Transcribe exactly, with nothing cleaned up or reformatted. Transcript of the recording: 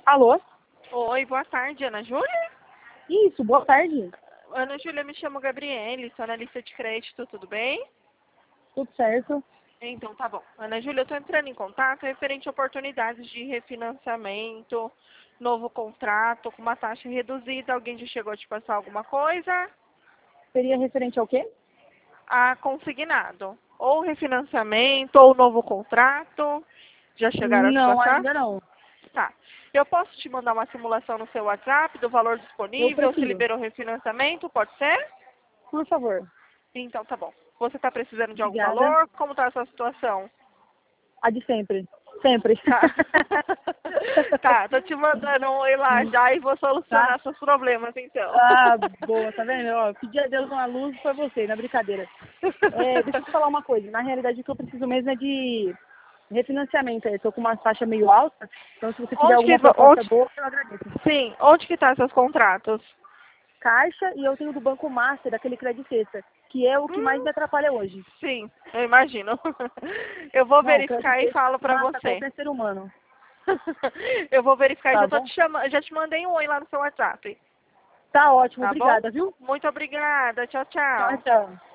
Alô? Oi, boa tarde, Ana Júlia? Isso, boa tarde. Ana Júlia, me chamo Gabriele, sou analista de crédito, tudo bem? Tudo certo? Então tá bom. Ana Júlia, eu estou entrando em contato referente a oportunidades de refinanciamento, novo contrato com uma taxa reduzida. Alguém já chegou a te passar alguma coisa? Seria referente ao quê? A consignado. Ou refinanciamento, ou novo contrato. Já chegaram a te Não, passar? ainda não. Tá. Eu posso te mandar uma simulação no seu WhatsApp do valor Eu disponível, se prefiro. liberou refinanciamento, pode ser? Por favor. Então tá bom. Você está precisando de algum Obrigada. valor? Como está a sua situação? A de sempre. Sempre. Tá. Tá, tô te mandando um oi lá já e vou Tá? solucionar seus problemas então. Ah, boa, tá vendo? Ó, pedi a Deus uma luz, foi você, não é brincadeira. É, deixa eu te falar uma coisa. Na realidade, o que eu preciso mesmo é de refinanciamento. Eu tô com uma taxa meio alta, então se você tiver Onde que, alguma proposta onde, boa, eu agradeço. sim, onde que tá seus contratos? Caixa e eu tenho do Banco Master, daquele Credit Sexta, que é o que mais Hum, me atrapalha hoje. sim, eu imagino. Eu vou Não, Credit verificar e Sexta falo pra mata você. qualquer ser humano. Eu vou verificar e Tá já tô bom? te chamando, já te mandei um oi lá no seu WhatsApp. Tá ótimo, Tá bom? obrigada, viu? Muito obrigada. Tchau, Tchau, tchau. tchau.